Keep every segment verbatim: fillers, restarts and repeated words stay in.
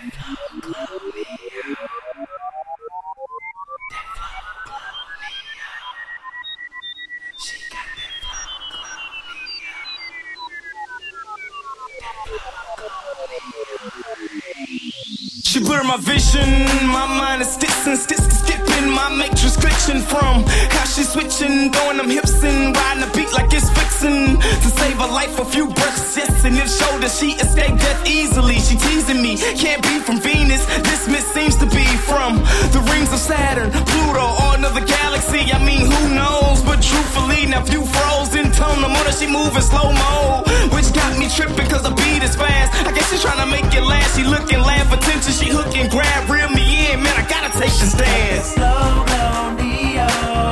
She blurred my vision, my mind is stitching, stitching, skipping, my matrix glitching from how she switching, throwing them hips and riding the beat like it's fixing to save her life a few breaths, yes, and it showed that she escaped death easily. She teasing me, can't be from Venus, this miss seems to be from the rings of Saturn, Pluto, or another galaxy. I mean, who knows, but truthfully, now if you froze in tone, the more that she moving slow-mo, which got me tripping cause the beat is fast. I guess she's trying to make it last, she looking, laugh, attention, she hook and grab, reel me in, man, I gotta take the stand. Slow down, Neo.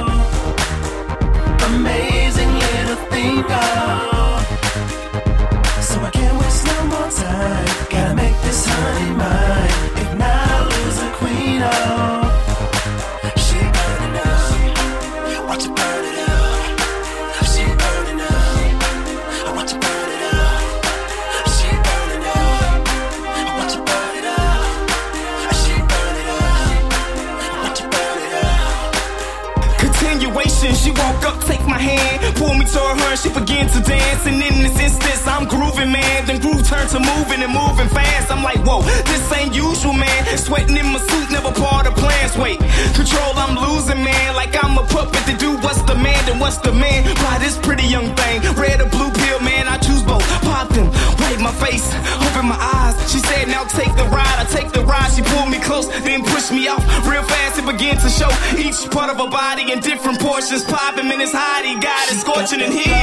Amazing little thing, oh. So I can't waste no more time. Gotta make this honey mine. If not, I'll lose a queen, oh. She burning up. Watch her burn it up. She burning up. I watch her burn it up. She burning up. I watch her burn it up. She burn it up. I watch her burn it up. Continuation, she walk up, take my hand, pull me toward her, and she begin to dance. And in this instance, I'm grooving, man. Then groove turn to moving and moving fast. I'm like, whoa, this ain't usual, man. Sweating in my suit, never part of plans. Wait, control, I'm losing, man. Like I'm a puppet to do what's the man, then what's the man? Why this pretty young thing, red or blue pill, man, I choose both. Pop them, wipe my face, open my eyes. She said, now take the ride, I take the ride. She pulled me close, then pushed me off real fast. It began to show each part of her body in different portions. Popping in his hidey, got it scorching in here.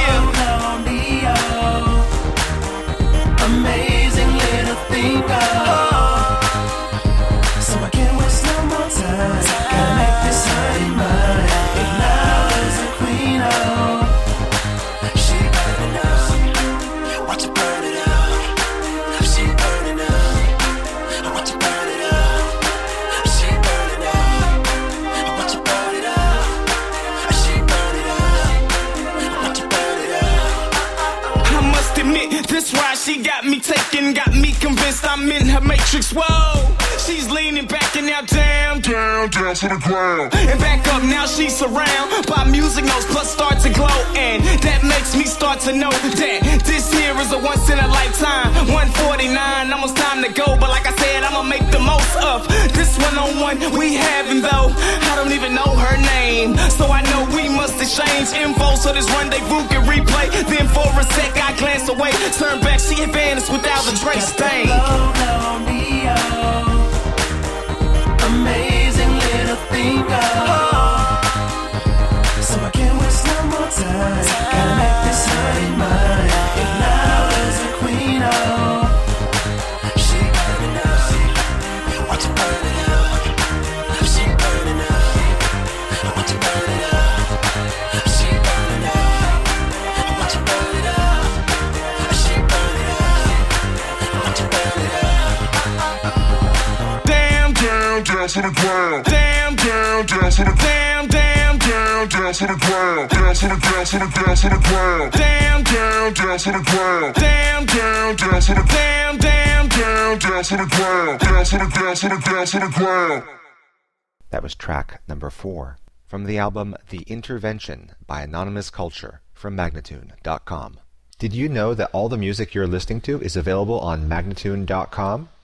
Amazing little thing, oh. So I can't waste no more time. Gotta make this honey mine. If not, I'll lose a queen, oh. She burning up. Watch her burn it up. She burning up. I watch her burn it up. She burning up. I watch her burn it up. She burn it up. I watch her burn it up. I must admit, this ride she got me taken, got me convinced I'm in her matrix. Whoa, she's leaning back and now down, down, down to the ground. And back up, now she's surrounded by music notes, plus start to glow. And that makes me start to know that this here is a once in a lifetime. one forty-nine, almost time to go. But like I said, I'ma make the most of this one-on-one we having, though I don't even know her name. So I know we must exchange info so this rendezvous can replay. Then for a sec I glance away, turn back, she had vanished without a trace stain. Slow down, Neo. Amazing little thing, oh. So I can't waste no more time. Gotta make this honey mine. If not, I'll lose a queen, oh. She burning up. Watch her burn it up. She burning up. I watch her burn it up. She burning up. I watch her burn it up. She burning up. I watch her burn it up. Damn, down, down to the ground. Damn, down, down to the damn, damn, down, down to the ground. Down to the ground, to the ground, to the ground. Damn, down, down to the ground. Damn, down, down to the damn, damn, down, down to the ground. Down to the ground, to the ground, to the ground. That was track number four from the album The Intervention by Anonymous Culture from Magnatune dot com. Did you know that all the music you're listening to is available on Magnatune dot com?